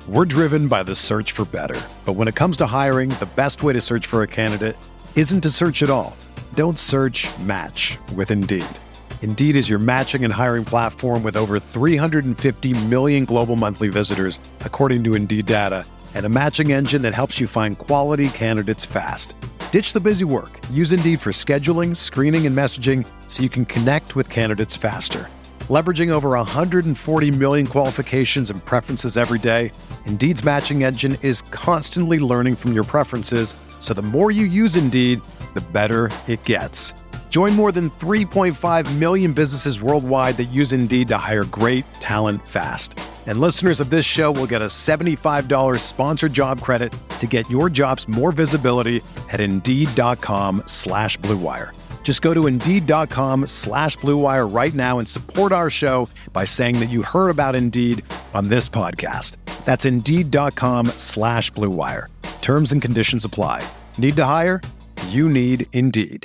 We're driven by the search for better. But when it comes to hiring, the best way to search for a candidate isn't to search at all. Don't search, match with Indeed. Indeed is your matching and hiring platform with over 350 million global monthly visitors, according to Indeed data, and a matching engine that helps you find quality candidates fast. Ditch the busy work. Use Indeed for scheduling, screening, and messaging so you can connect with candidates faster. Leveraging over 140 million qualifications and preferences every day, Indeed's matching engine is constantly learning from your preferences, so the more you use Indeed, the better it gets. Join more than 3.5 million businesses worldwide that use Indeed to hire great talent fast. And listeners of this show will get a $75 sponsored job credit to get your jobs more visibility at Indeed.com/Blue Wire. Just go to Indeed.com/Blue Wire right now and support our show by saying that you heard about Indeed on this podcast. That's Indeed.com/Blue Wire. Terms and conditions apply. Need to hire? You need Indeed.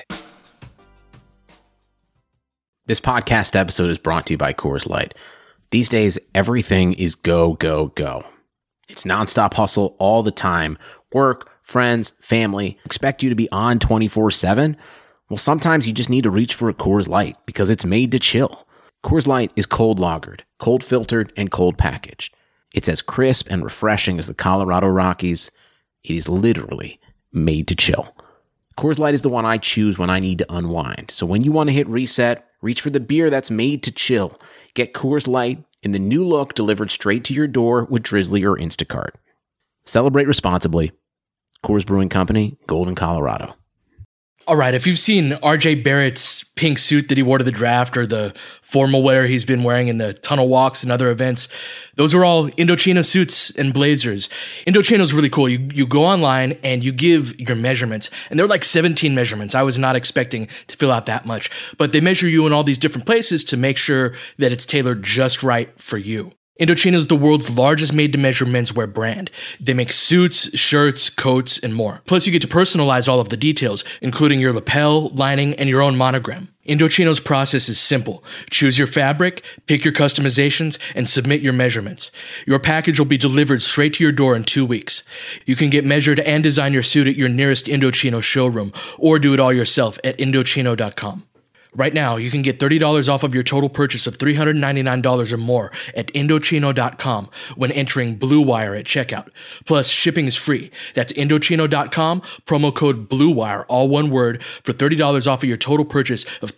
This podcast episode is brought to you by Coors Light. These days, everything is go, go, go. It's nonstop hustle all the time. Work, friends, family expect you to be on 24/7. Well, sometimes you just need to reach for a Coors Light because it's made to chill. Coors Light is cold lagered, cold filtered, and cold packaged. It's as crisp and refreshing as the Colorado Rockies. It is literally made to chill. Coors Light is the one I choose when I need to unwind. So when you want to hit reset, reach for the beer that's made to chill. Get Coors Light in the new look delivered straight to your door with Drizzly or Instacart. Celebrate responsibly. Coors Brewing Company, Golden, Colorado. All right, if you've seen RJ Barrett's pink suit that he wore to the draft or the formal wear he's been wearing in the tunnel walks and other events, those are all Indochino suits and blazers. Indochino's really cool. You go online and you give your measurements, and they're like 17 measurements. I was not expecting to fill out that much, but they measure you in all these different places to make sure that it's tailored just right for you. Indochino is the world's largest made-to-measure menswear brand. They make suits, shirts, coats, and more. Plus, you get to personalize all of the details, including your lapel, lining, and your own monogram. Indochino's process is simple. Choose your fabric, pick your customizations, and submit your measurements. Your package will be delivered straight to your door in 2 weeks. You can get measured and design your suit at your nearest Indochino showroom, or do it all yourself at Indochino.com. Right now, you can get $30 off of your total purchase of $399 or more at Indochino.com when entering Blue Wire at checkout. Plus, shipping is free. That's Indochino.com, promo code BLUEWIRE, all one word, for $30 off of your total purchase of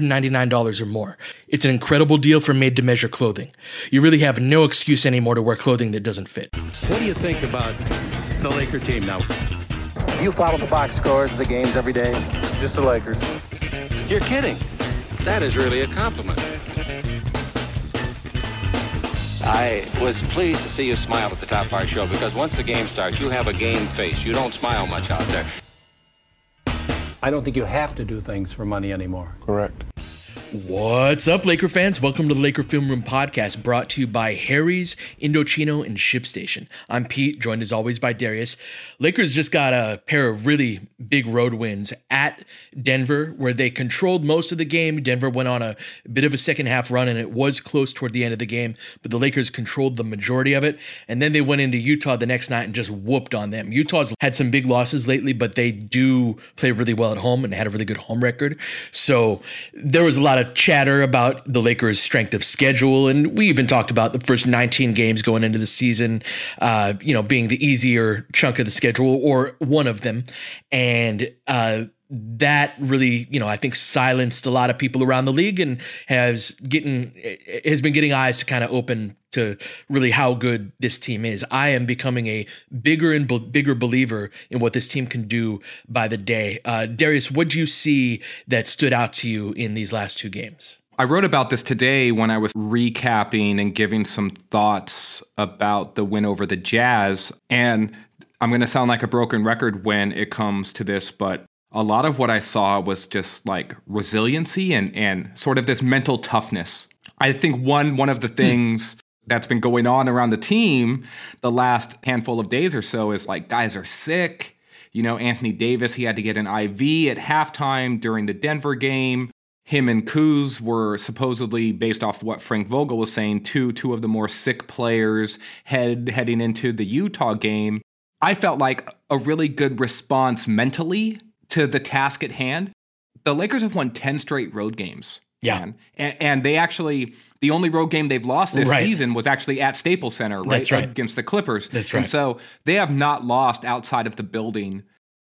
$399 or more. It's an incredible deal for made-to-measure clothing. You really have no excuse anymore to wear clothing that doesn't fit. What do you think about the Laker team now? Do you follow the box scores of the games every day? Just the Lakers. You're kidding. That is really a compliment. I was pleased to see you smile at the top of our show because once the game starts, you have a game face. You don't smile much out there. I don't think you have to do things for money anymore. Correct. What's up, Laker fans? Welcome to the Laker Film Room Podcast, brought to you by Harry's, Indochino, and ShipStation. I'm Pete, joined as always by Darius. Lakers just got a pair of really big road wins at Denver, where they controlled most of the game. Denver went on a bit of a second half run, and it was close toward the end of the game, but the Lakers controlled the majority of it. And then they went into Utah the next night and just whooped on them. Utah's had some big losses lately, but they do play really well at home and had a really good home record. So there was a lot of chatter about the Lakers' strength of schedule, and we even talked about the first 19 games going into the season, being the easier chunk of the schedule or one of them, and that really, I think silenced a lot of people around the league and has been getting eyes to kind of open to really how good this team is. I am becoming a bigger believer in what this team can do by the day. Darius, what do you see that stood out to you in these last two games? I wrote about this today when I was recapping and giving some thoughts about the win over the Jazz. And I'm going to sound like a broken record when it comes to this, but a lot of what I saw was just like resiliency and sort of this mental toughness. I think one of the things that's been going on around the team the last handful of days or so is like guys are sick. Anthony Davis, he had to get an IV at halftime during the Denver game. him and Kuz were supposedly, based off what Frank Vogel was saying, two of the more sick players heading into the Utah game. I felt like a really good response mentally to the task at hand. The Lakers have won 10 straight road games. Yeah. And they actually, the only road game they've lost this season was actually at Staples Center, right? That's right. Against the Clippers. That's right. And so they have not lost outside of the building.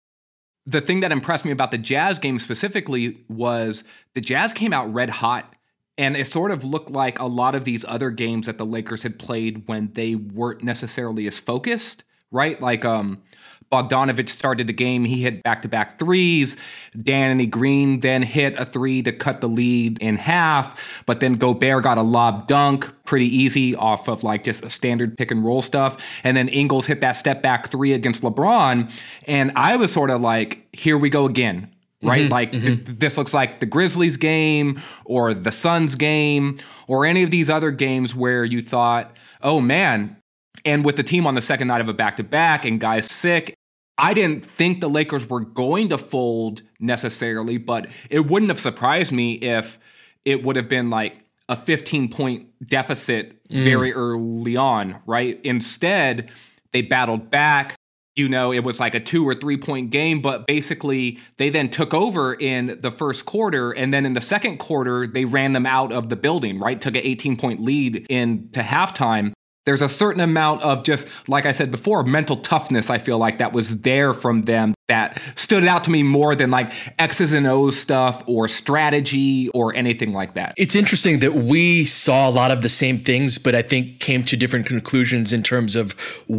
The thing that impressed me about the Jazz game specifically was the Jazz came out red hot, and it sort of looked like a lot of these other games that the Lakers had played when they weren't necessarily as focused, right? Like Bogdanović started the game, he hit back-to-back threes. Danny Green then hit a three to cut the lead in half, but then Gobert got a lob dunk, pretty easy off of like just a standard pick and roll stuff. And then Ingles hit that step back three against LeBron. And I was sort of like, here we go again, right? This looks like the Grizzlies game or the Suns game or any of these other games where you thought, oh man. And with the team on the second night of a back-to-back and guys sick, I didn't think the Lakers were going to fold necessarily, but it wouldn't have surprised me if it would have been like a 15-point deficit very early on, right? Instead, they battled back. You know, it was like a 2 or 3 point game, but basically they then took over in the first quarter. And then in the second quarter, they ran them out of the building, right? Took an 18-point lead into halftime. There's a certain amount of just, like I said before, mental toughness, I feel like, that was there from them that stood out to me more than like X's and O's stuff or strategy or anything like that. It's interesting that we saw a lot of the same things, but I think came to different conclusions in terms of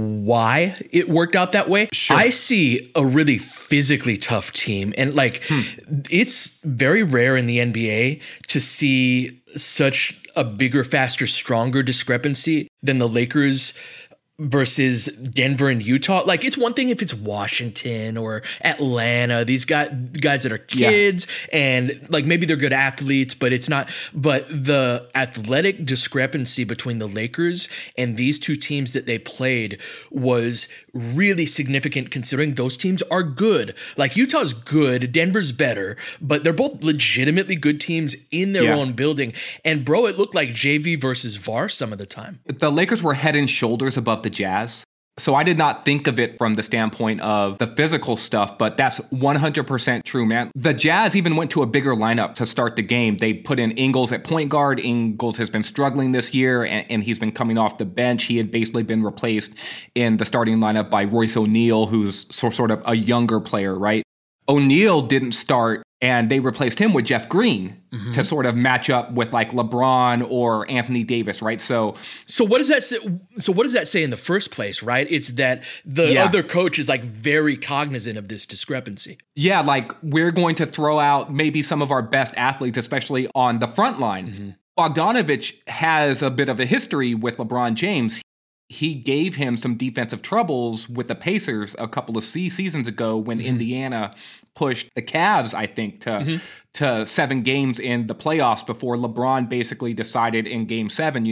why it worked out that way. Sure. I see a really physically tough team, and like it's very rare in the NBA to see such a bigger, faster, stronger discrepancy than the Lakers versus Denver and Utah. Like, it's one thing if it's Washington or Atlanta, these guys that are kids and like maybe they're good athletes, but it's not. But the athletic discrepancy between the Lakers and these two teams that they played was really significant, considering those teams are good. Like, Utah's good, Denver's better, but they're both legitimately good teams in their own building. And bro, it looked like JV versus VAR some of the time. The Lakers were head and shoulders above the Jazz. So I did not think of it from the standpoint of the physical stuff, but that's 100% true, man. The Jazz even went to a bigger lineup to start the game. They put in Ingles at point guard. Ingles has been struggling this year, and he's been coming off the bench. He had basically been replaced in the starting lineup by Royce O'Neal, who's sort of a younger player, right? O'Neal didn't start, and they replaced him with Jeff Green to sort of match up with like LeBron or Anthony Davis, right? So what does that say? So what does that say in the first place, right? It's that the other coach is like very cognizant of this discrepancy. Yeah, like we're going to throw out maybe some of our best athletes, especially on the front line. Bogdanović has a bit of a history with LeBron James. He gave him some defensive troubles with the Pacers a couple of seasons ago when Indiana pushed the Cavs, I think, to 7 games in the playoffs before LeBron basically decided in game 7,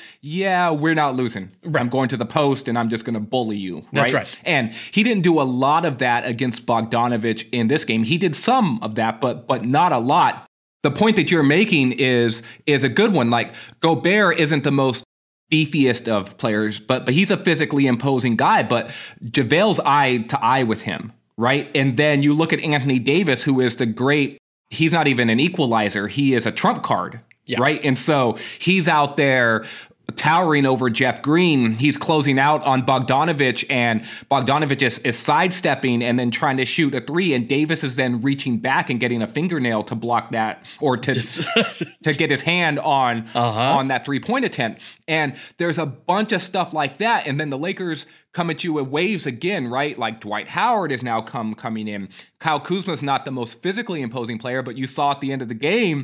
we're not losing. Right. I'm going to the post and I'm just going to bully you. Right? That's right. And he didn't do a lot of that against Bogdanović in this game. He did some of that, but not a lot. The point that you're making is a good one. Like, Gobert isn't the most beefiest of players, but he's a physically imposing guy, but JaVale's eye to eye with him, right? And then you look at Anthony Davis, who is he's not even an equalizer, he is a trump card, right? And so he's out there towering over Jeff Green. He's closing out on Bogdanović, and Bogdanović is sidestepping and then trying to shoot a 3, and Davis is then reaching back and getting a fingernail to block that, or to to get his hand on that 3-point attempt. And there's a bunch of stuff like that, and then the Lakers come at you with waves again, right? Like Dwight Howard is now coming in. Kyle Kuzma's not the most physically imposing player, but you saw at the end of the game,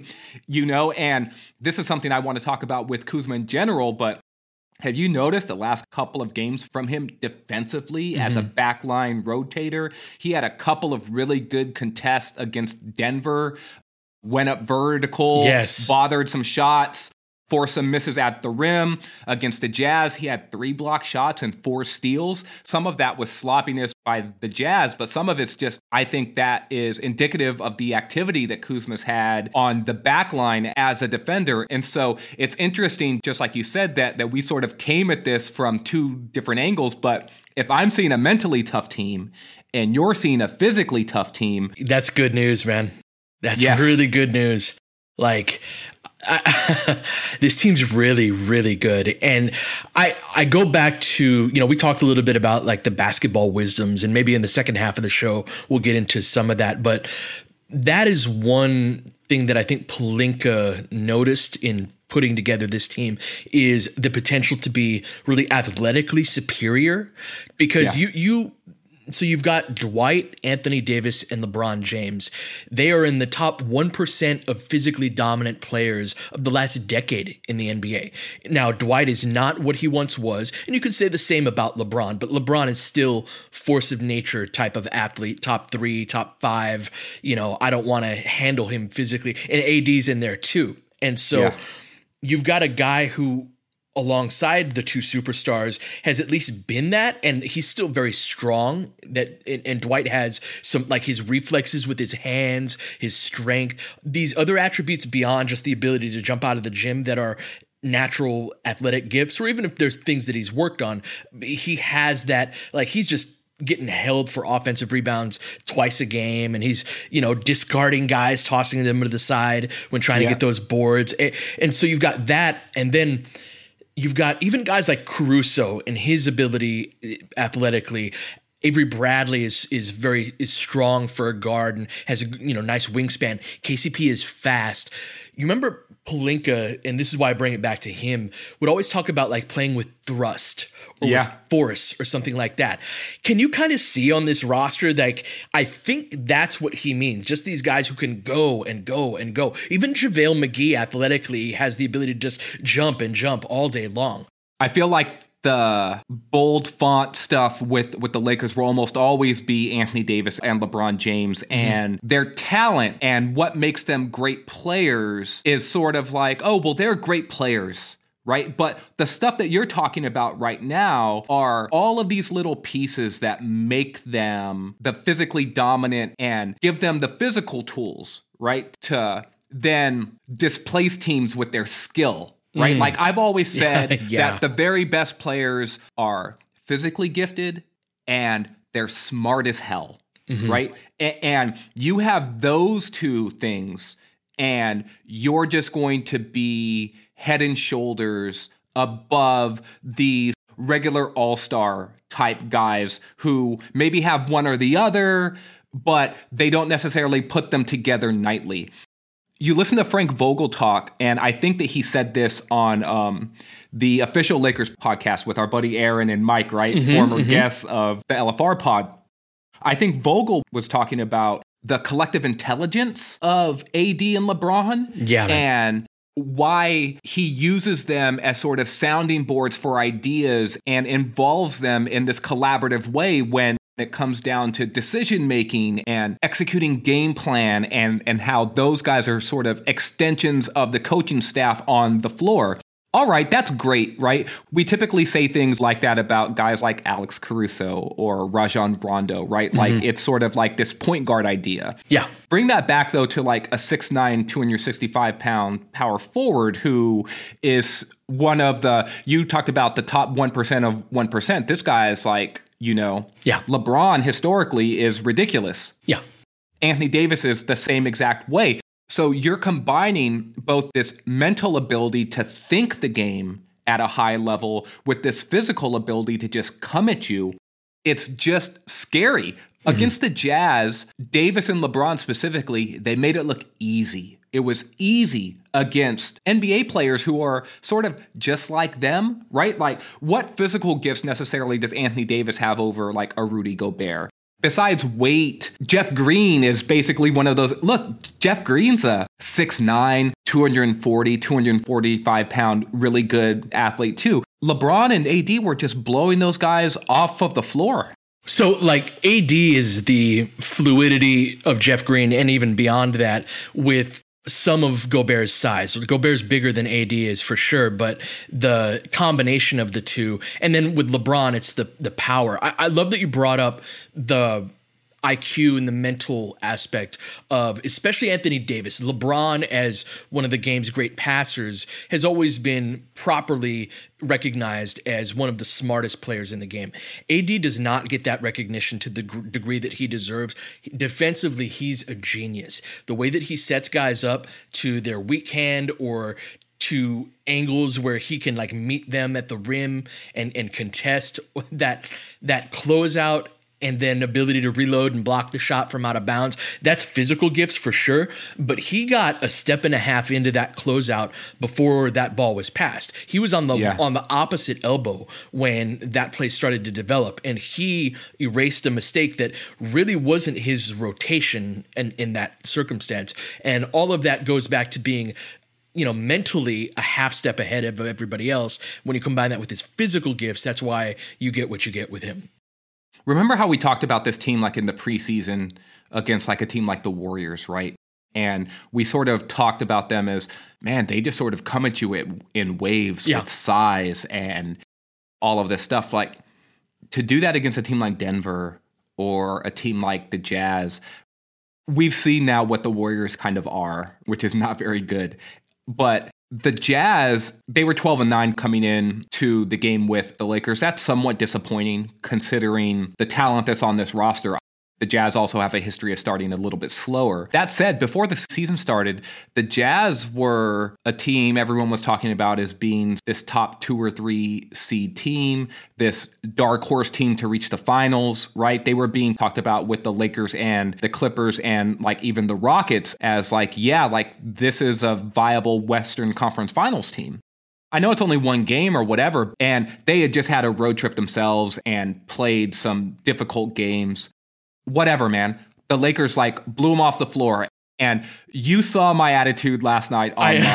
and this is something I want to talk about with Kuzma in general, but have you noticed the last couple of games from him defensively as a backline rotator? He had a couple of really good contests against Denver, went up vertical, bothered some shots. forced some misses at the rim. Against the Jazz, he had 3 block shots and 4 steals. Some of that was sloppiness by the Jazz, but some of it's just, I think that is indicative of the activity that Kuzma's had on the back line as a defender. And so it's interesting, just like you said, that we sort of came at this from 2 different angles. But if I'm seeing a mentally tough team and you're seeing a physically tough team, that's good news, man. That's yes. really good news. Like, this team's really, really good. And I go back to, we talked a little bit about like the basketball wisdoms, and maybe in the second half of the show, we'll get into some of that. But that is one thing that I think Pelinka noticed in putting together this team, is the potential to be really athletically superior, because So you've got Dwight, Anthony Davis, and LeBron James. They are in the top 1% of physically dominant players of the last decade in the NBA. Now, Dwight is not what he once was, and you could say the same about LeBron, but LeBron is still force of nature type of athlete, top 3, top 5. I don't want to handle him physically. And AD's in there too. And so you've got a guy who, alongside the 2 superstars, has at least been that, and he's still very strong. And Dwight has some, like, his reflexes with his hands, his strength, these other attributes beyond just the ability to jump out of the gym that are natural athletic gifts, or even if there's things that he's worked on, he has that. Like, he's just getting held for offensive rebounds twice a game, and he's, discarding guys, tossing them to the side when trying to get those boards. And so you've got that, and then you've got even guys like Caruso and his ability athletically. Avery Bradley is strong for a guard and has a nice wingspan. KCP is fast. You remember Pelinka, and this is why I bring it back to him, would always talk about like playing with thrust or with force or something like that. Can you kind of see on this roster, like, I think that's what he means. Just these guys who can go and go and go. Even JaVale McGee athletically has the ability to just jump and jump all day long. I feel like the bold font stuff with the Lakers will almost always be Anthony Davis and LeBron James, and their talent and what makes them great players is sort of like, oh, well, they're great players, right? But the stuff that you're talking about right now are all of these little pieces that make them the physically dominant and give them the physical tools, right, to then displace teams with their skill. Right? Like, I've always said that the very best players are physically gifted and they're smart as hell, right? And you have those 2 things, and you're just going to be head and shoulders above these regular all-star type guys who maybe have one or the other, but they don't necessarily put them together nightly. You listen to Frank Vogel talk, and I think that he said this on the official Lakers podcast with our buddy Aaron and Mike, right? Former guests of the LFR pod. I think Vogel was talking about the collective intelligence of AD and LeBron and why he uses them as sort of sounding boards for ideas and involves them in this collaborative way when it comes down to decision making and executing game plan, and how those guys are sort of extensions of the coaching staff on the floor. All right, that's great, right? We typically say things like that about guys like Alex Caruso or Rajon Rondo, right? Like, it's sort of like this point guard idea. Yeah. Bring that back, though, to like a 6'9", 265-pound power forward who is one of the, you talked about the top 1% of 1%. This guy is like, LeBron historically is ridiculous. Yeah. Anthony Davis is the same exact way. So you're combining both this mental ability to think the game at a high level with this physical ability to just come at you. It's just scary. Against the Jazz, Davis and LeBron specifically, they made it look easy. It was easy against NBA players who are sort of just like them, right? Like, what physical gifts necessarily does Anthony Davis have over like a Rudy Gobert? Besides weight, Jeff Green is basically one of those. Look, Jeff Green's a 6'9", 245-pound, really good athlete too. LeBron and AD were just blowing those guys off of the floor. So, like, AD is the fluidity of Jeff Green, and even beyond that, with some of Gobert's size. Gobert's bigger than AD is for sure, but the combination of the two, and then with LeBron, it's the power. I love that you brought up the IQ and the mental aspect of especially Anthony Davis. LeBron, as one of the game's great passers, has always been properly recognized as one of the smartest players in the game. AD does not get that recognition to the degree that he deserves. Defensively, he's a genius. The way that he sets guys up to their weak hand or to angles where he can like meet them at the rim and contest that closeout, and then ability to reload and block the shot from out of bounds. That's physical gifts for sure, but he got a step and a half into that closeout before that ball was passed. He was on the opposite elbow when that play started to develop, and he erased a mistake that really wasn't his rotation in that circumstance. And all of that goes back to being, mentally a half step ahead of everybody else. When you combine that with his physical gifts, that's why you get what you get with him. Remember how we talked about this team like in the preseason against like a team like the Warriors, right? And we sort of talked about them as, man, they just sort of come at you in waves with size and all of this stuff. Like, to do that against a team like Denver or a team like the Jazz, we've seen now what the Warriors kind of are, which is not very good. But the Jazz, they were 12-9 coming in to the game with the Lakers. That's somewhat disappointing considering the talent that's on this roster. The Jazz also have a history of starting a little bit slower. That said, before the season started, the Jazz were a team everyone was talking about as being this top 2 or 3 seed team, this dark horse team to reach the finals, right? They were being talked about with the Lakers and the Clippers and like even the Rockets as like, this is a viable Western Conference Finals team. I know it's only one game or whatever, and they had just had a road trip themselves and played some difficult games. Whatever, man. The Lakers blew them off the floor. And you saw my attitude last night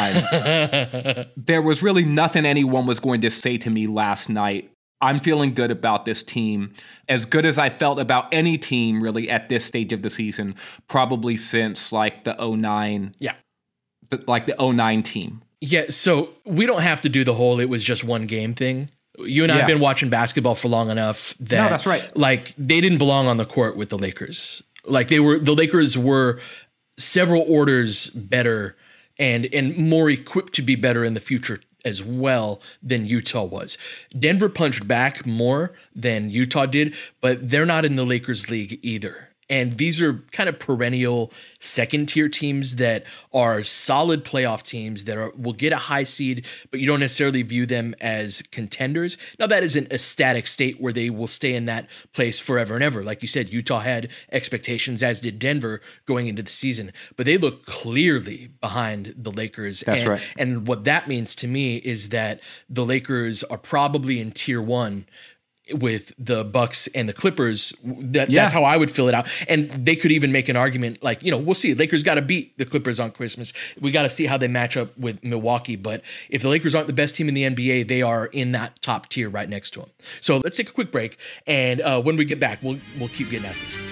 online. There was really nothing anyone was going to say to me last night. I'm feeling good about this team. As good as I felt about any team really at this stage of the season, probably since the 09. Yeah. The 09 team. Yeah, so we don't have to do the whole it was just one game thing. You and I have been watching basketball for long enough that no, that's right. They didn't belong on the court with the Lakers. The Lakers were several orders better and more equipped to be better in the future as well than Utah was. Denver punched back more than Utah did, but they're not in the Lakers league either. And these are kind of perennial second-tier teams that are solid playoff teams that will get a high seed, but you don't necessarily view them as contenders. Now, that isn't a static state where they will stay in that place forever and ever. Like you said, Utah had expectations, as did Denver, going into the season. But they look clearly behind the Lakers. That's right. And what that means to me is that the Lakers are probably in tier 1 with the Bucks and the Clippers. That's how I would fill it out. And they could even make an argument we'll see. Lakers got to beat the Clippers on Christmas. We got to see how they match up with Milwaukee. But if the Lakers aren't the best team in the NBA, they are in that top tier right next to them. So let's take a quick break. And when we get back, we'll keep getting at this.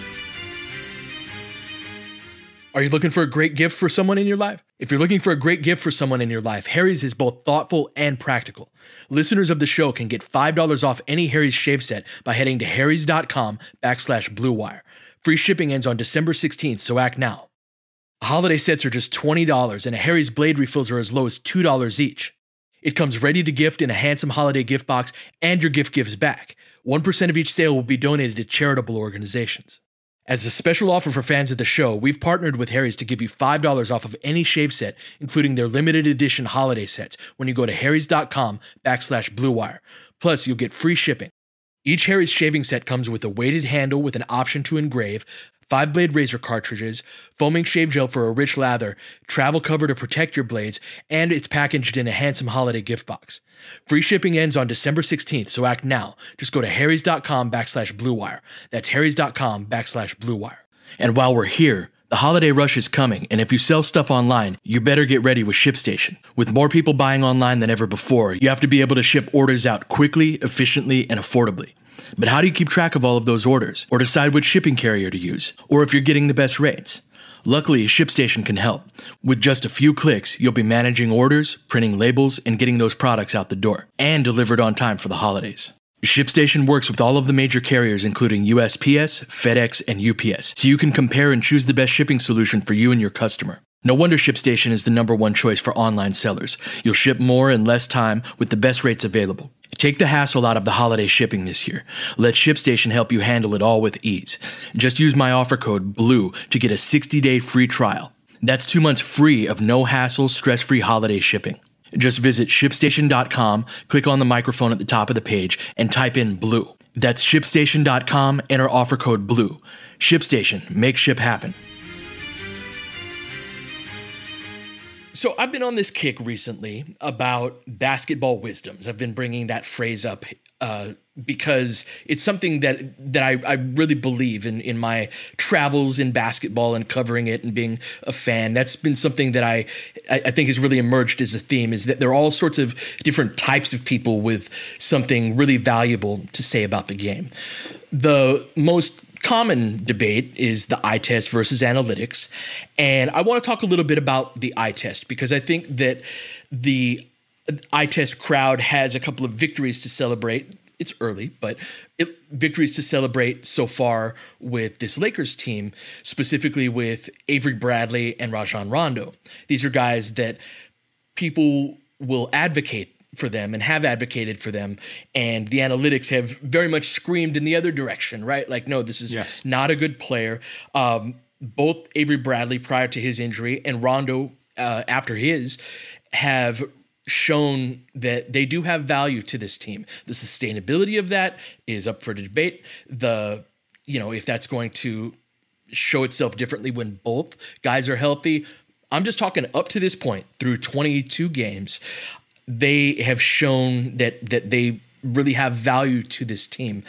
Are you looking for a great gift for someone in your life? If you're looking for a great gift for someone in your life, Harry's is both thoughtful and practical. Listeners of the show can get $5 off any Harry's shave set by heading to harrys.com/Blue Wire. Free shipping ends on December 16th, so act now. Holiday sets are just $20, and a Harry's blade refills are as low as $2 each. It comes ready to gift in a handsome holiday gift box, and your gift gives back. 1% of each sale will be donated to charitable organizations. As a special offer for fans of the show, we've partnered with Harry's to give you $5 off of any shave set, including their limited edition holiday sets, when you go to harrys.com/Blue Wire. Plus, you'll get free shipping. Each Harry's shaving set comes with a weighted handle with an option to engrave, 5-blade razor cartridges, foaming shave gel for a rich lather, travel cover to protect your blades, and it's packaged in a handsome holiday gift box. Free shipping ends on December 16th, so act now. Just go to harrys.com/Blue Wire. That's harrys.com/Blue Wire. And while we're here, the holiday rush is coming, and if you sell stuff online, you better get ready with ShipStation. With more people buying online than ever before, you have to be able to ship orders out quickly, efficiently, and affordably. But how do you keep track of all of those orders, or decide which shipping carrier to use, or if you're getting the best rates? Luckily, ShipStation can help. With just a few clicks, you'll be managing orders, printing labels, and getting those products out the door, and delivered on time for the holidays. ShipStation works with all of the major carriers, including USPS, FedEx, and UPS, so you can compare and choose the best shipping solution for you and your customer. No wonder ShipStation is the #1 choice for online sellers. You'll ship more in less time with the best rates available. Take the hassle out of the holiday shipping this year. Let ShipStation help you handle it all with ease. Just use my offer code BLUE to get a 60-day free trial. That's 2 months free of no hassle, stress-free holiday shipping. Just visit ShipStation.com, click on the microphone at the top of the page, and type in BLUE. That's ShipStation.com, enter offer code BLUE. ShipStation, make ship happen. So I've been on this kick recently about basketball wisdoms. I've been bringing that phrase up because it's something that I really believe in my travels in basketball and covering it and being a fan. That's been something that I think has really emerged as a theme, is that there are all sorts of different types of people with something really valuable to say about the game. The most common debate is the eye test versus analytics. And I want to talk a little bit about the eye test because I think that the eye test crowd has a couple of victories to celebrate. It's early, but victories to celebrate so far with this Lakers team, specifically with Avery Bradley and Rajon Rondo. These are guys that people will advocate for them and have advocated for them, and the analytics have very much screamed in the other direction, right? Like, no, this is not a good player. Both Avery Bradley prior to his injury and Rondo after his have shown that they do have value to this team. The sustainability of that is up for debate. If that's going to show itself differently when both guys are healthy. I'm just talking up to this point through 22 games. They have shown that they really have value to this team.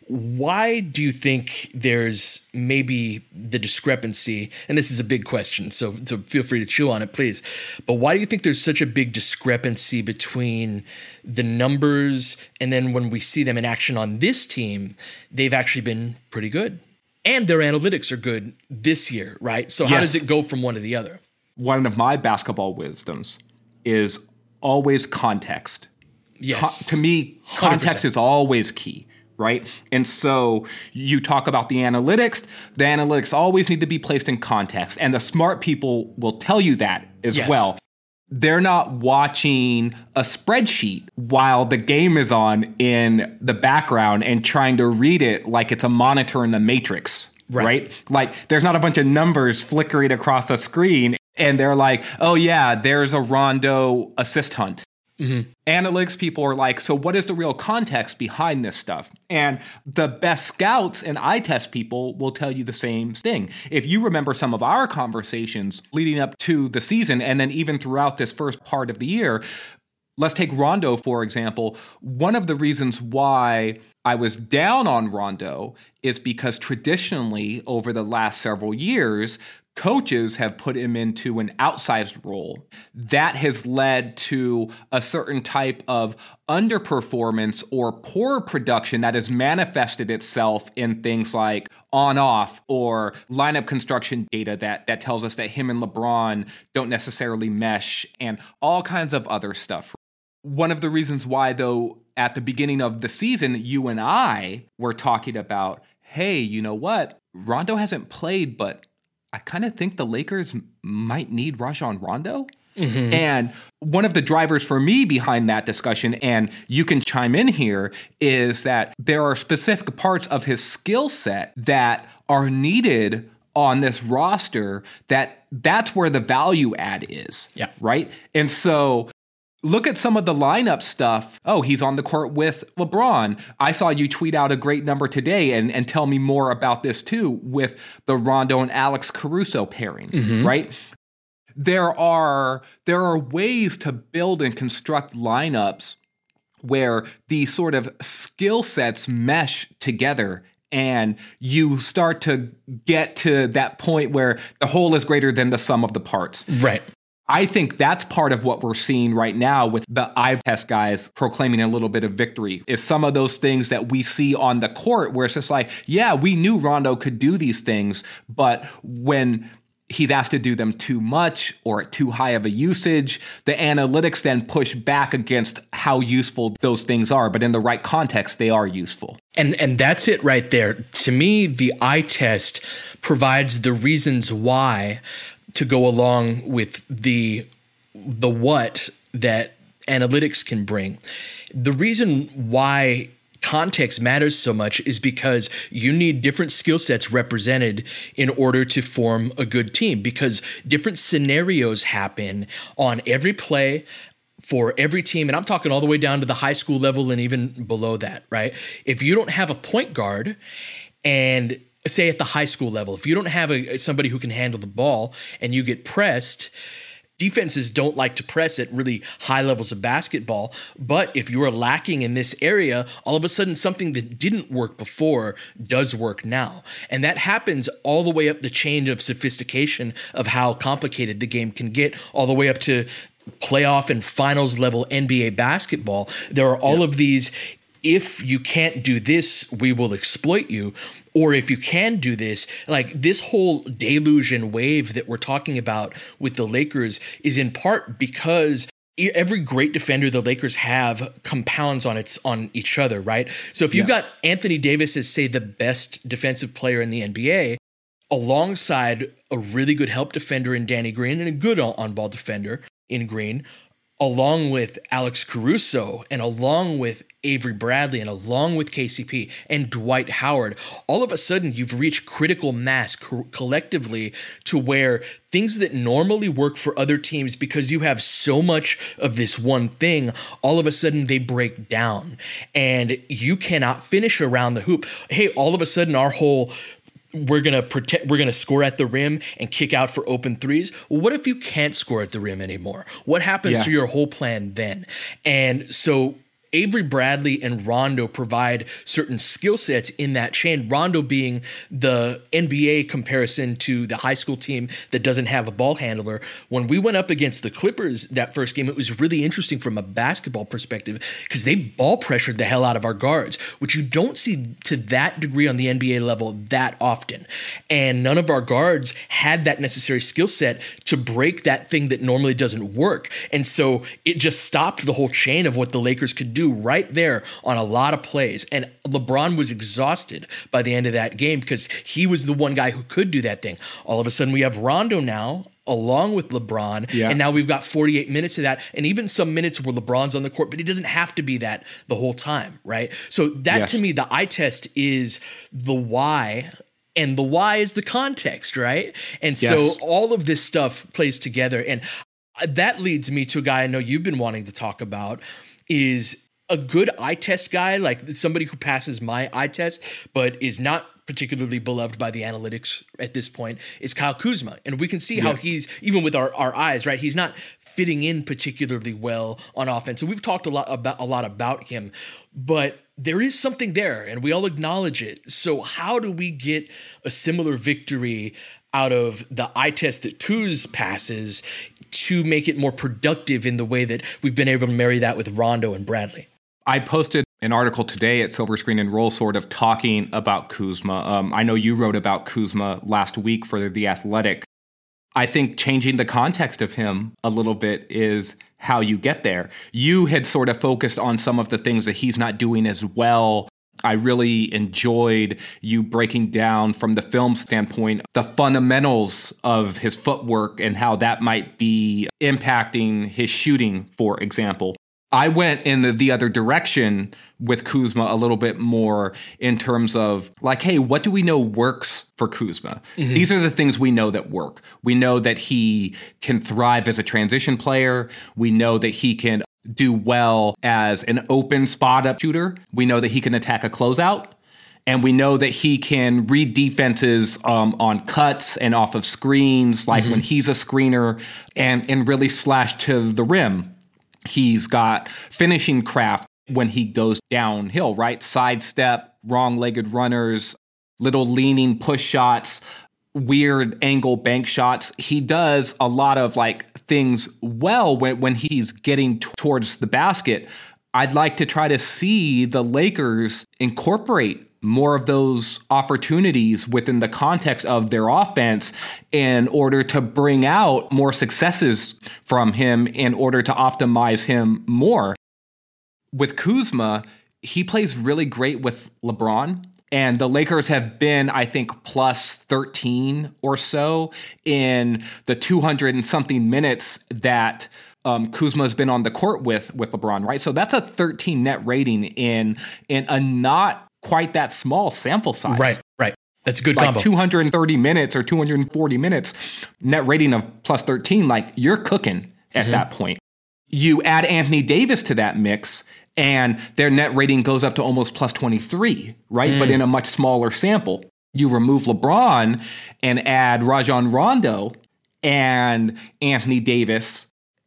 Why do you think there's maybe the discrepancy? And this is a big question, so feel free to chew on it, please. But why do you think there's such a big discrepancy between the numbers and then when we see them in action on this team, they've actually been pretty good? And their analytics are good this year, right? So how does it go from one to the other? One of my basketball wisdoms is always context. Yes. To me, context 100%. Is always key, right? And so you talk about the analytics. The analytics always need to be placed in context. And the smart people will tell you that as well. They're not watching a spreadsheet while the game is on in the background and trying to read it like it's a monitor in the Matrix, right? Like there's not a bunch of numbers flickering across a screen and they're like, oh yeah, there's a Rondo assist hunt. Mm-hmm. Analytics people are like, so what is the real context behind this stuff? And the best scouts and eye test people will tell you the same thing. If you remember some of our conversations leading up to the season and then even throughout this first part of the year, let's take Rondo, for example. One of the reasons why I was down on Rondo is because traditionally over the last several years, coaches have put him into an outsized role. That has led to a certain type of underperformance or poor production that has manifested itself in things like on-off or lineup construction data that tells us that him and LeBron don't necessarily mesh and all kinds of other stuff. One of the reasons why, though, at the beginning of the season, you and I were talking about, hey, you know what? Rondo hasn't played, but I kind of think the Lakers might need Rajon Rondo. Mm-hmm. And one of the drivers for me behind that discussion, and you can chime in here, is that there are specific parts of his skill set that are needed on this roster that's where the value add is. Yeah. Right? And so look at some of the lineup stuff. Oh, he's on the court with LeBron. I saw you tweet out a great number today and tell me more about this too with the Rondo and Alex Caruso pairing, right? There are ways to build and construct lineups where these sort of skill sets mesh together and you start to get to that point where the whole is greater than the sum of the parts. Right. I think that's part of what we're seeing right now with the eye test guys proclaiming a little bit of victory is some of those things that we see on the court where it's just like, yeah, we knew Rondo could do these things, but when he's asked to do them too much or at too high of a usage. The analytics then push back against how useful those things are, but in the right context, they are useful. And that's it right there. To me, the eye test provides the reasons why to go along with the what that analytics can bring. The reason why context matters so much is because you need different skill sets represented in order to form a good team, because different scenarios happen on every play for every team. And I'm talking all the way down to the high school level and even below that, right? If you don't have a point guard, and say at the high school level, if you don't have somebody who can handle the ball and you get pressed, defenses don't like to press at really high levels of basketball. But if you are lacking in this area, all of a sudden something that didn't work before does work now. And that happens all the way up the chain of sophistication of how complicated the game can get, all the way up to playoff and finals level NBA basketball. There are all of these, if you can't do this, we will exploit you. Or if you can do this, like this whole deluge and wave that we're talking about with the Lakers is in part because every great defender the Lakers have compounds on each other, right? So if you've got Anthony Davis as, say, the best defensive player in the NBA, alongside a really good help defender in Danny Green and a good on-ball defender in Green, along with Alex Caruso and along with Avery Bradley and along with KCP and Dwight Howard, all of a sudden you've reached critical mass collectively to where things that normally work for other teams, because you have so much of this one thing, all of a sudden they break down and you cannot finish around the hoop. Hey, all of a sudden our whole we're going to score at the rim and kick out for open threes. Well, what if you can't score at the rim anymore? What happens to your whole plan then? And so Avery Bradley and Rondo provide certain skill sets in that chain. Rondo being the NBA comparison to the high school team that doesn't have a ball handler. When we went up against the Clippers that first game, it was really interesting from a basketball perspective because they ball pressured the hell out of our guards, which you don't see to that degree on the NBA level that often. And none of our guards had that necessary skill set to break that thing that normally doesn't work. And so it just stopped the whole chain of what the Lakers could do right there on a lot of plays. And LeBron was exhausted by the end of that game because he was the one guy who could do that thing. All of a sudden we have Rondo now along with LeBron, and now we've got 48 minutes of that, and even some minutes where LeBron's on the court, but he doesn't have to be that the whole time, right? So that to me, the eye test is the why, and the why is the context, right? And so all of this stuff plays together, and that leads me to a guy I know you've been wanting to talk about, is a good eye test guy, like somebody who passes my eye test, but is not particularly beloved by the analytics at this point, is Kyle Kuzma. And we can see how he's, even with our eyes, right? He's not fitting in particularly well on offense. And we've talked a lot about him, but there is something there and we all acknowledge it. So how do we get a similar victory out of the eye test that Kuz passes to make it more productive in the way that we've been able to marry that with Rondo and Bradley? I posted an article today at Silver Screen and Roll sort of talking about Kuzma. I know you wrote about Kuzma last week for The Athletic. I think changing the context of him a little bit is how you get there. You had sort of focused on some of the things that he's not doing as well. I really enjoyed you breaking down from the film standpoint the fundamentals of his footwork and how that might be impacting his shooting, for example. I went in the other direction with Kuzma a little bit more in terms of like, hey, what do we know works for Kuzma? Mm-hmm. These are the things we know that work. We know that he can thrive as a transition player. We know that he can do well as an open spot-up shooter. We know that he can attack a closeout. And we know that he can read defenses on cuts and off of screens, like when he's a screener, and really slash to the rim. He's got finishing craft when he goes downhill, right? Sidestep, wrong-legged runners, little leaning push shots, weird angle bank shots. He does a lot of like things well when he's getting towards the basket. I'd like to try to see the Lakers incorporate more of those opportunities within the context of their offense in order to bring out more successes from him, in order to optimize him more. With Kuzma, he plays really great with LeBron. And the Lakers have been, I think, plus 13 or so in the 200 and something minutes that Kuzma's been on the court with LeBron, right? So that's a 13 net rating in a not quite that small sample size. Right. That's a good like combo. 230 minutes or 240 minutes, net rating of plus 13, like you're cooking at that point. You add Anthony Davis to that mix, and their net rating goes up to almost plus 23, right? But in a much smaller sample. You remove LeBron and add Rajon Rondo and Anthony Davis,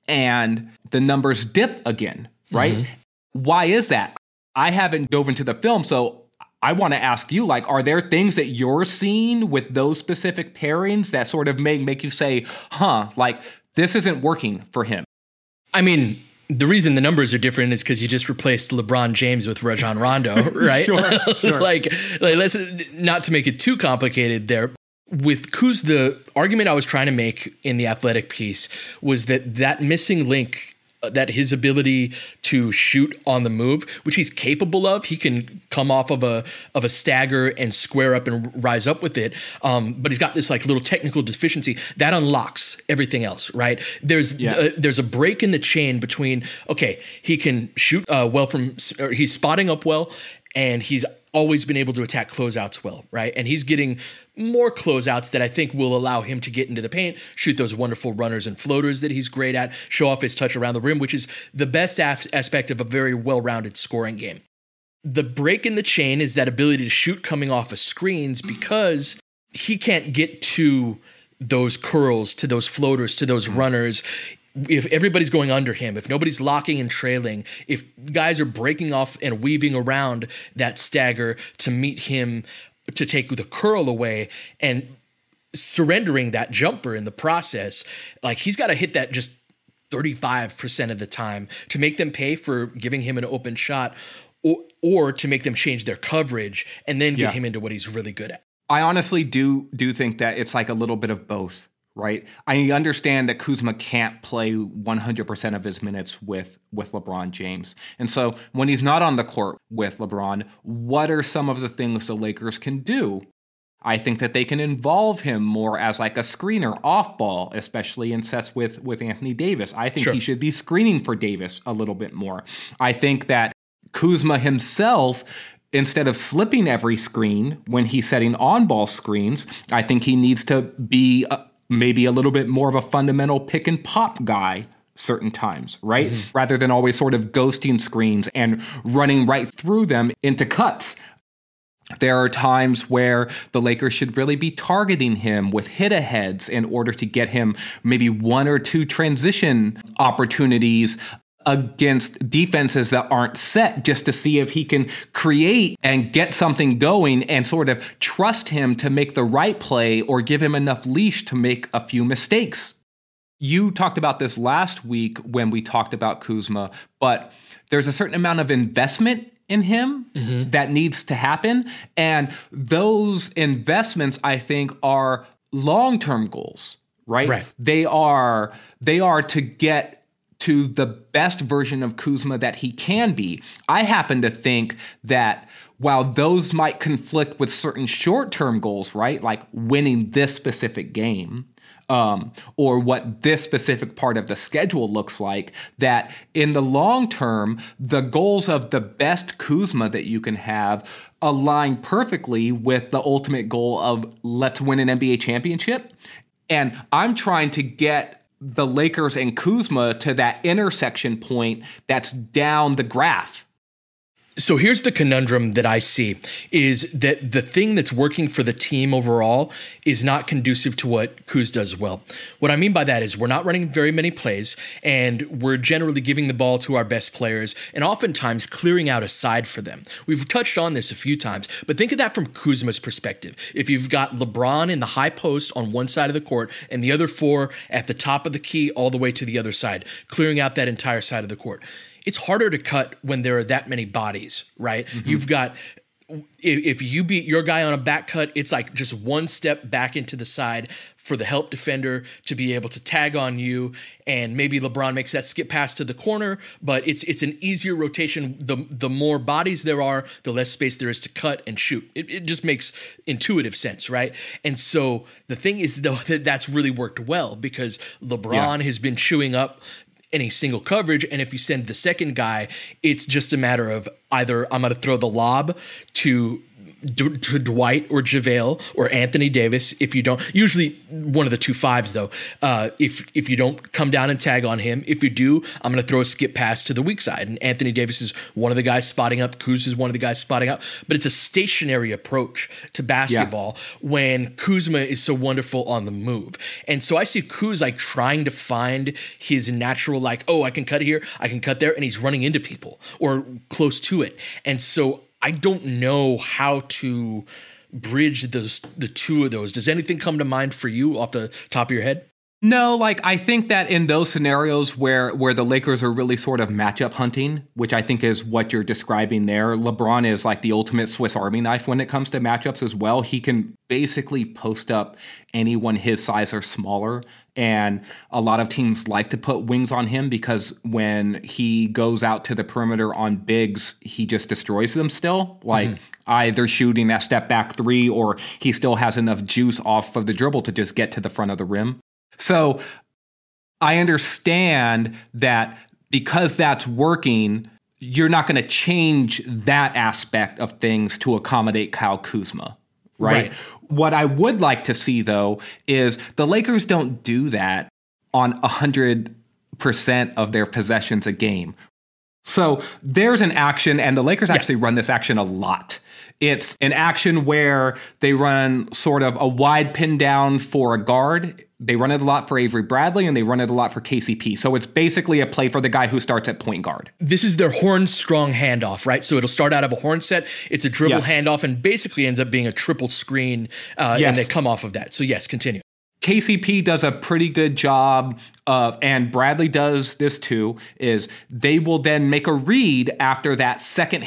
and the numbers dip again, right? Why is that? I haven't dove into the film, so I want to ask you, like, are there things that you're seeing with those specific pairings that sort of make you say, like, this isn't working for him? I mean, the reason the numbers are different is because you just replaced LeBron James with Rajon Rondo, right? Sure. like let's not to make it too complicated there. With Kuz, the argument I was trying to make in the Athletic piece was that missing link, that his ability to shoot on the move, which he's capable of, he can come off of a stagger and square up and rise up with it. But he's got this like little technical deficiency that unlocks everything else, right? There's a break in the chain between, okay, he can shoot well he's spotting up well, and he's always been able to attack closeouts well, right? And he's getting more closeouts that I think will allow him to get into the paint, shoot those wonderful runners and floaters that he's great at, show off his touch around the rim, which is the best aspect of a very well-rounded scoring game. The break in the chain is that ability to shoot coming off of screens, because he can't get to those curls, to those floaters, to those runners. If everybody's going under him, if nobody's locking and trailing, if guys are breaking off and weaving around that stagger to meet him, to take the curl away and surrendering that jumper in the process, like he's got to hit that just 35% of the time to make them pay for giving him an open shot, or to make them change their coverage and then get him into what he's really good at. I honestly do think that it's like a little bit of both. Right. I understand that Kuzma can't play 100% of his minutes with LeBron James. And so when he's not on the court with LeBron, what are some of the things the Lakers can do? I think that they can involve him more as like a screener off ball, especially in sets with Anthony Davis. I think he should be screening for Davis a little bit more. I think that Kuzma himself, instead of slipping every screen when he's setting on-ball screens, I think he needs to be maybe a little bit more of a fundamental pick and pop guy certain times, right? Rather than always sort of ghosting screens and running right through them into cuts. There are times where the Lakers should really be targeting him with hit-aheads in order to get him maybe one or two transition opportunities against defenses that aren't set, just to see if he can create and get something going and sort of trust him to make the right play or give him enough leash to make a few mistakes. You talked about this last week when we talked about Kuzma, but there's a certain amount of investment in him that needs to happen. And those investments, I think, are long-term goals, right? They are to get to the best version of Kuzma that he can be. I happen to think that while those might conflict with certain short-term goals, right, like winning this specific game, or what this specific part of the schedule looks like, that in the long term, the goals of the best Kuzma that you can have align perfectly with the ultimate goal of let's win an NBA championship. And I'm trying to get the Lakers and Kuzma to that intersection point that's down the graph. So here's the conundrum that I see, is that the thing that's working for the team overall is not conducive to what Kuz does well. What I mean by that is we're not running very many plays, and we're generally giving the ball to our best players and oftentimes clearing out a side for them. We've touched on this a few times, but think of that from Kuzma's perspective. If you've got LeBron in the high post on one side of the court and the other four at the top of the key all the way to the other side, clearing out that entire side of the court, it's harder to cut when there are that many bodies, right? You've got if you beat your guy on a back cut, it's like just one step back into the side for the help defender to be able to tag on you, and maybe LeBron makes that skip pass to the corner, but it's an easier rotation. The more bodies there are, the less space there is to cut and shoot. It just makes intuitive sense, right? And so the thing is, though, that's really worked well because LeBron has been chewing up any single coverage, and if you send the second guy, it's just a matter of either I'm going to throw the lob to Dwight or JaVale or Anthony Davis. If you don't, usually one of the 2 fives though, if you don't come down and tag on him, if you do, I'm going to throw a skip pass to the weak side. And Anthony Davis is one of the guys spotting up. Kuz is one of the guys spotting up. But it's a stationary approach to basketball when Kuzma is so wonderful on the move. And so I see Kuz like trying to find his natural, like, oh, I can cut here, I can cut there, and he's running into people or close to it. And so I don't know how to bridge the two of those. Does anything come to mind for you off the top of your head? No, like I think that in those scenarios where the Lakers are really sort of matchup hunting, which I think is what you're describing there, LeBron is like the ultimate Swiss Army knife when it comes to matchups as well. He can basically post up anyone his size or smaller. And a lot of teams like to put wings on him because when he goes out to the perimeter on bigs, he just destroys them still. Like either shooting that step back three or he still has enough juice off of the dribble to just get to the front of the rim. So I understand that because that's working, you're not going to change that aspect of things to accommodate Kyle Kuzma, right? What I would like to see, though, is the Lakers don't do that on 100% of their possessions a game. So there's an action, and the Lakers actually run this action a lot. It's an action where they run sort of a wide pin down for a guard. They run it a lot for Avery Bradley, and they run it a lot for KCP. So it's basically a play for the guy who starts at point guard. This is their horn strong handoff, right? So it'll start out of a horn set. It's a dribble handoff and basically ends up being a triple screen, and they come off of that. So yes, continue. KCP does a pretty good job of, and Bradley does this too, is they will then make a read after that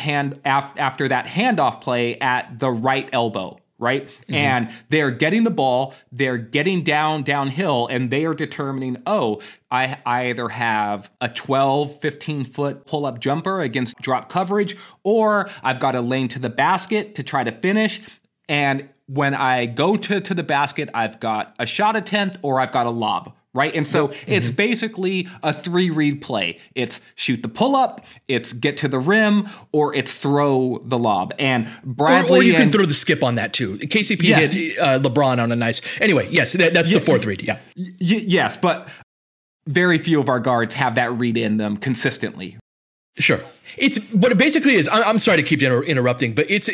after that handoff play at the right elbow, right? Mm-hmm. And they're getting the ball, they're getting downhill, and they are determining, oh, I either have a 12, 15-foot pull-up jumper against drop coverage, or I've got a lane to the basket to try to finish, and when I go to the basket, I've got a shot attempt or I've got a lob, right? And so it's basically a 3-read play. It's shoot the pull-up, it's get to the rim, or it's throw the lob. And Bradley... Or you can throw the skip on that too. KCP hit LeBron on a nice... Anyway, yes, that's the 4th read, Yes, but very few of our guards have that read in them consistently. Sure. It's what it basically is. I'm sorry to keep interrupting, but it's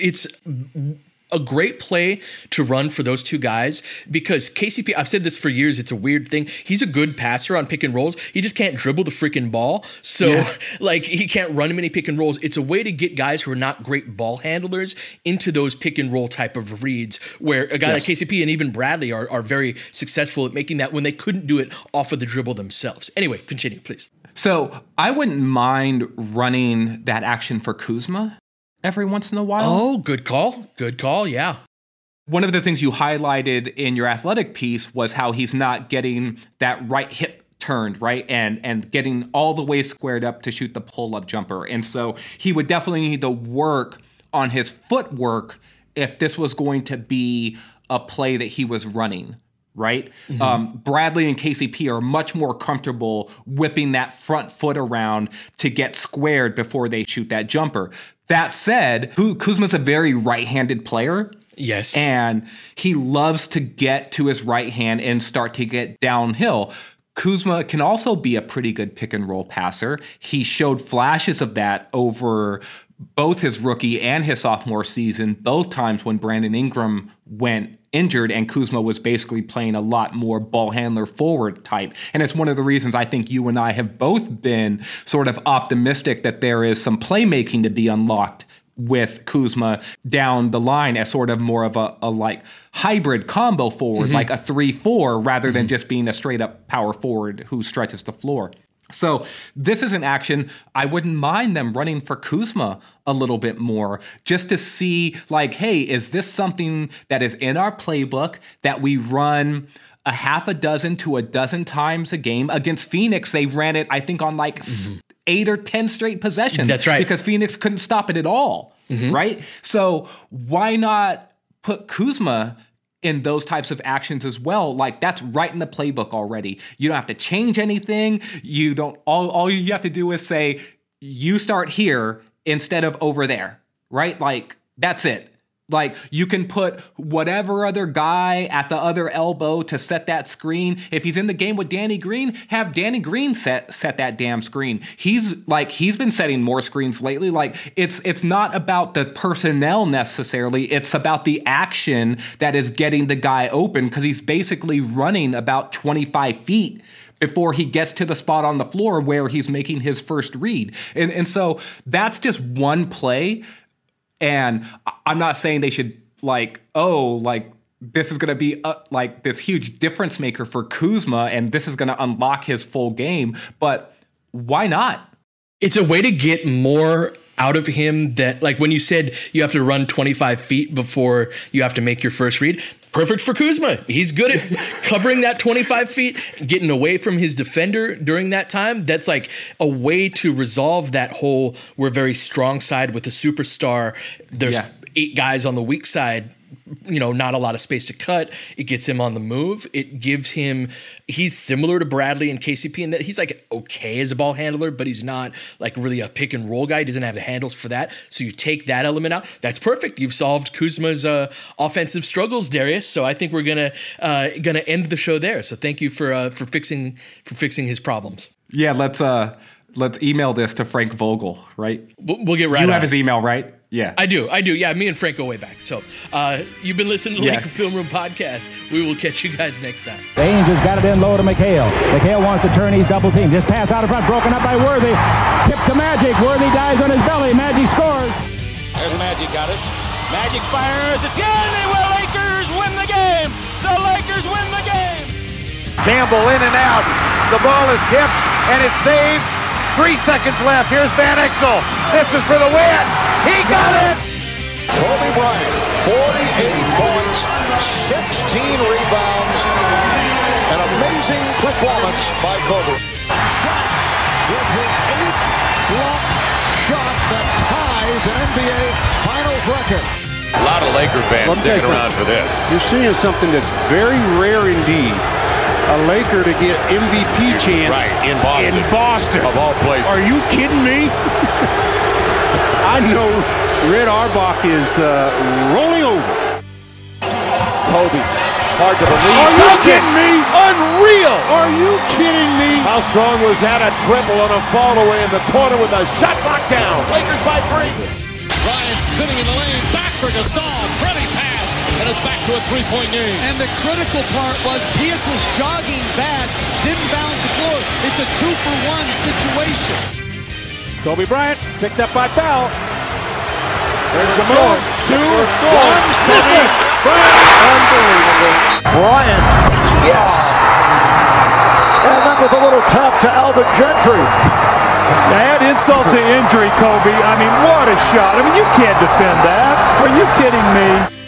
a great play to run for those two guys because KCP, I've said this for years, it's a weird thing. He's a good passer on pick and rolls. He just can't dribble the freaking ball. So like he can't run many pick and rolls. It's a way to get guys who are not great ball handlers into those pick and roll type of reads where a guy like KCP and even Bradley are very successful at making that when they couldn't do it off of the dribble themselves. Anyway, continue, please. So I wouldn't mind running that action for Kuzma every once in a while. Oh, good call. Good call, yeah. One of the things you highlighted in your athletic piece was how he's not getting that right hip turned, right? And getting all the way squared up to shoot the pull-up jumper. And so he would definitely need to work on his footwork if this was going to be a play that he was running, right? Mm-hmm. Bradley and KCP are much more comfortable whipping that front foot around to get squared before they shoot that jumper. That said, Kuzma's a very right-handed player. Yes. And he loves to get to his right hand and start to get downhill. Kuzma can also be a pretty good pick-and-roll passer. He showed flashes of that over both his rookie and his sophomore season, both times when Brandon Ingram went injured and Kuzma was basically playing a lot more ball handler forward type. And it's one of the reasons I think you and I have both been sort of optimistic that there is some playmaking to be unlocked with Kuzma down the line as sort of more of a like hybrid combo forward, like a 3-4 rather than just being a straight up power forward who stretches the floor. So this is an action I wouldn't mind them running for Kuzma a little bit more, just to see, like, hey, is this something that is in our playbook that we run a half a dozen to a dozen times a game? Against Phoenix, they ran it, I think, on like 8 or 10 straight possessions. That's right. Because Phoenix couldn't stop it at all, right? So why not put Kuzma in those types of actions as well? Like, that's right in the playbook already. You don't have to change anything. You don't, all you have to do is say, you start here instead of over there, right? Like, that's it. Like, you can put whatever other guy at the other elbow to set that screen. If he's in the game with Danny Green, have Danny Green set that damn screen. He's been setting more screens lately. Like, it's not about the personnel necessarily. It's about the action that is getting the guy open, because he's basically running about 25 feet before he gets to the spot on the floor where he's making his first read. And so that's just one play. And I'm not saying they should this is going to be like this huge difference maker for Kuzma and this is going to unlock his full game, but why not? It's a way to get more out of him, that, like, when you said you have to run 25 feet before you have to make your first read, perfect for Kuzma. He's good at covering that 25 feet, getting away from his defender during that time. That's like a way to resolve that whole, we're very strong side with a superstar. There's 8 guys on the weak side, not a lot of space to cut. It gets him on the move. It gives him, he's similar to Bradley and KCP in that he's like okay as a ball handler, but he's not like really a pick and roll guy. He doesn't have the handles for that. So you take that element out. That's perfect. You've solved Kuzma's offensive struggles, Darius. So I think we're gonna end the show there. So thank you for fixing his problems. Yeah, let's email this to Frank Vogel, right? We'll get right on. You have his email, right? Yeah. I do. Yeah, me and Frank go way back. So you've been listening to the Laker Film Room Podcast. We will catch you guys next time. The Angels got it in low to McHale. McHale wants to turn. He's double teamed. Just pass out in front. Broken up by Worthy. Tip to Magic. Worthy dies on his belly. Magic scores. There's Magic, got it. Magic fires. It's in. The Lakers win the game. The Lakers win the game. Campbell in and out. The ball is tipped, and it's saved. 3 seconds left. Here's Van Exel. This is for the win. He got it. Kobe Bryant, 48 points, 16 rebounds. An amazing performance by Kobe. Shot with his 8th block shot that ties an NBA Finals record. A lot of Laker fans sticking around for this. You're seeing something that's very rare indeed. A Laker to get MVP chance in Boston. Of all places. Are you kidding me? I know Red Auerbach is rolling over. Kobe, hard to believe. Are you kidding me? Unreal. Are you kidding me? How strong was that? A triple on a fall away in the corner with a shot locked down. Lakers by 3. Ryan spinning in the lane, back for Gasol, pretty pass, and it's back to a 3-point game. And the critical part was Pietrus jogging back, didn't bounce the floor. It's a 2-for-1 situation. Kobe Bryant picked up by Bell. There's the move. 2, 1. Listen. Unbelievable. Bryant, yes. And that was a little tough to Alvin Gentry. Add insult to injury, Kobe. I mean, what a shot. I mean, you can't defend that. Are you kidding me?